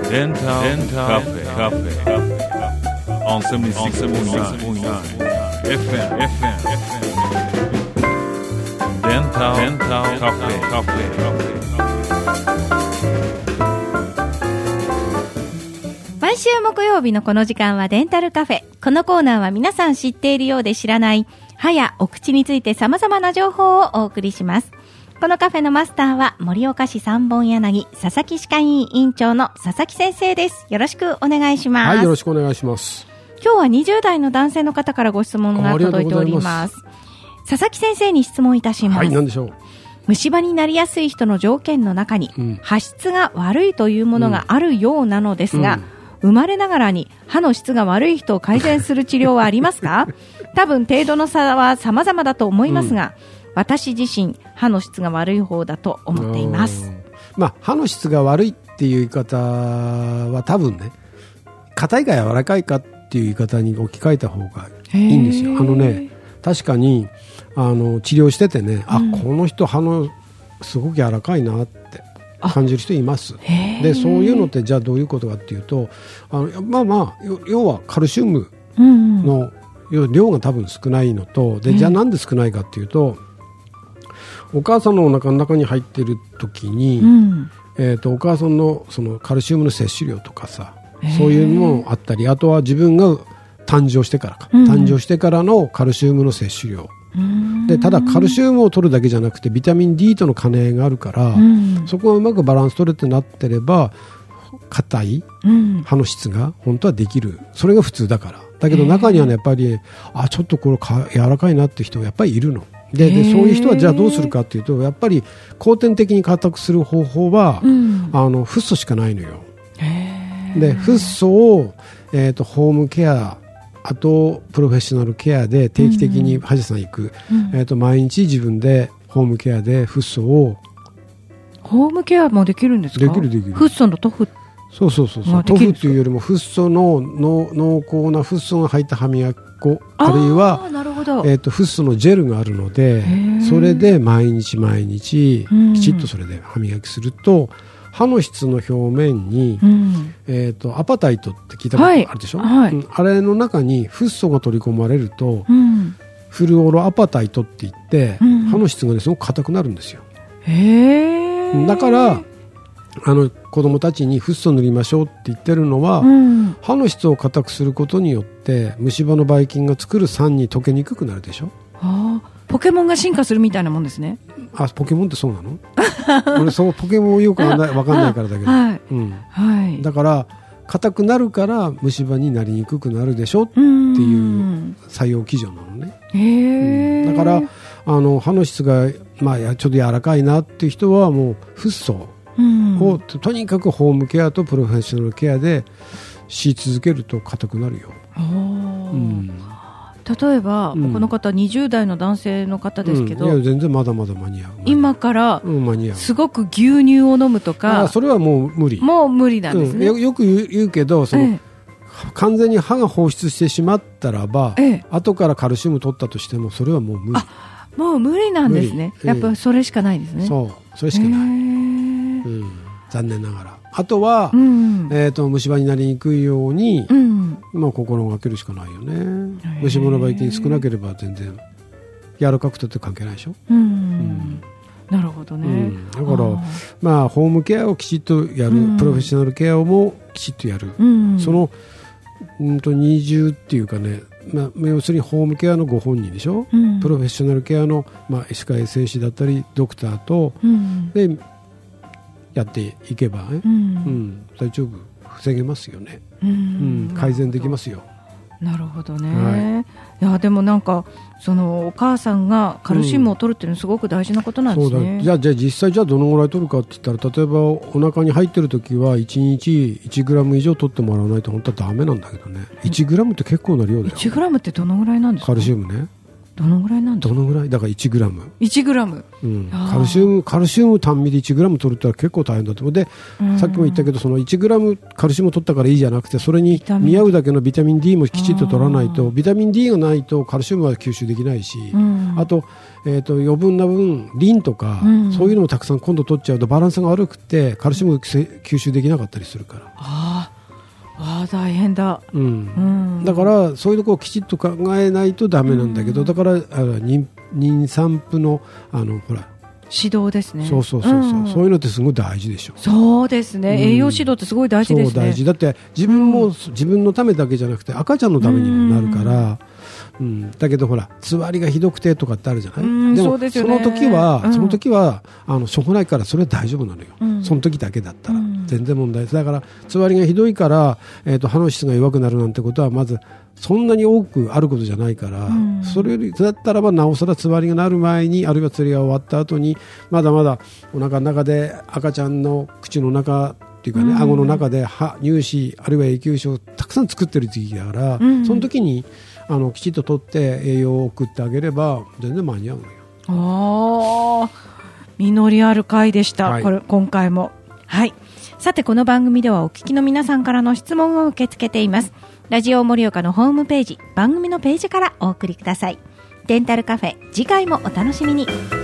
Dental Cafe on 76.9 FM Dental Cafe。 毎週木曜日のこの時間はデンタルカフェ。このコーナーは皆さん知っているようで知らない歯やお口について様々な情報をお送りします。このカフェのマスターは盛岡市三本柳佐々木歯科医院院長の佐々木先生です。よろしくお願いします。 はい、よろしくお願いします。 今日は20代の男性の方からご質問が届いております。佐々木先生に質問いたします。 はい、何でしょう。 虫歯になりやすい人の条件の中に、歯質が悪いというものがあるようなのですが、生まれながらに歯の質が悪い人を改善する治療はありますか？多分程度の差は様々だと思いますが、私自身歯の質が悪い方だと思っています。 歯の質が悪いっていう言い方は多分ね、硬いか柔らかいかっていう言い方に置き換えた方がいいんですよ。確かに治療しててね、この人歯のすごく柔らかいなって感じる人います。でそういうのってじゃあどういうことかっていうと、要はカルシウムの量が多分少ないのと、でじゃあなんで少ないかっていうと、お母さんのお腹の中に入っている時に、お母さんのそのカルシウムの摂取量とかさ、そういうのもあったり、あとは自分が誕生してからのカルシウムの摂取量で、ただカルシウムを取るだけじゃなくてビタミン D との兼ね合いがあるから、そこがうまくバランス取れてなってれば硬い歯の質が本当はできる、それが普通だから。だけど中にはね、やっぱりちょっとこれ柔らかいなって人がやっぱりいるので、そういう人はじゃあどうするかっていうと、やっぱり後天的に硬くする方法は、フッ素しかないのよ。でフッ素を、ホームケア、あとプロフェッショナルケアで定期的に歯医者さん行く、毎日自分でホームケアでフッ素を。 ホームケアもできるんですか？ できる。 フッ素の塗布。 そう、塗布っていうよりもフッ素の濃厚なフッ素が入った歯磨き粉、あるいはフッ素のジェルがあるので、それで毎日きちっとそれで歯磨きすると、歯の質の表面に、アパタイトって聞いたことあるでしょ、あれの中にフッ素が取り込まれると、フルオロアパタイトって言って、歯の質が、ね、すごく硬くなるんですよ。だから子供たちにフッ素塗りましょうって言ってるのは、歯の質を硬くすることによって虫歯のばい菌が作る酸に溶けにくくなるでしょ。 ポケモンが進化するみたいなもんですね。 ポケモンってそうなの？俺そうポケモンよく分かんないからだけど、だから硬くなるから虫歯になりにくくなるでしょっていう作用基準なのね。だから歯の質が、ちょっと柔らかいなっていう人はもうフッ素をとにかくホームケアとプロフェッショナルケアでし続けると硬くなるよ。 例えば、この方20代の男性の方ですけど、 いや全然まだまだ間に合う。 今からすごく牛乳を飲むとか、 それはもう無理なんですね。 よく言うけど、完全に歯が放出してしまったらば、後からカルシウム取ったとしてもそれはもう無理。 もう無理なんですね。やっぱそれしかないですね。 それしかない、残念ながら。あとは、虫歯になりにくいように、心がけるしかないよね。虫歯のばい菌少なければ全然柔らかくたって関係ないでしょ。 なるほどね。 だからホームケアをきちっとやる、プロフェッショナルケアをもきちっとやる、その二重っていうかね、要するにホームケアのご本人でしょ、プロフェッショナルケアの、歯科衛生士だったりドクターと、でやっていけば、大丈夫、防げますよね。改善できますよ。 なるほどね。いやでもなんかお母さんがカルシウムを取るっていうのはすごく大事なことなんですね。 じゃあ実際どのぐらい取るかって言ったら、例えばお腹に入ってる時は1日1グラム以上取ってもらわないと本当はダメなんだけどね。1グラムって結構な量だよ。 1グラムってどのぐらいなんですか？ カルシウムね。 どのぐらいなんですか？ どのぐらいだから 1g、 1グラム、 カルシウム単味で 1g 取るってのは結構大変だと思う。で、さっきも言ったけどその 1g カルシウム取ったからいいじゃなくて、それに見合うだけのビタミン D もきちっと取らないと、ビタミン D がないとカルシウムは吸収できないし、あと、余分な分リンとか、そういうのもたくさん今度取っちゃうとバランスが悪くてカルシウム吸収できなかったりするから。 大変だ、 だからそういうところをきちっと考えないとダメなんだけど、だから妊産婦のほら指導ですね。 そういうのってすごい大事でしょ。 そうですね、栄養指導ってすごい大事ですね。 そう大事だって、自分も、自分のためだけじゃなくて赤ちゃんのためにもなるから、だけどほらつわりがひどくてとかってあるじゃない。でもその時はしょうがないから、それは大丈夫なのよ、その時だけだったら、全然問題です。だからつわりがひどいから、歯の質が弱くなるなんてことはまずそんなに多くあることじゃないから、それよりだったらばなおさらつわりがなる前に、あるいは釣りが終わった後にまだまだお腹の中で赤ちゃんの口の中っていうかね、顎の中で乳歯あるいは永久歯をたくさん作ってる時期だから、その時にきちっと取って栄養を送ってあげれば全然間に合うのよ。 実りある回でした、今回も。さてこの番組ではお聞きの皆さんからの質問を受け付けています。ラジオ盛岡のホームページ、番組のページからお送りください。デンタルカフェ、次回もお楽しみに。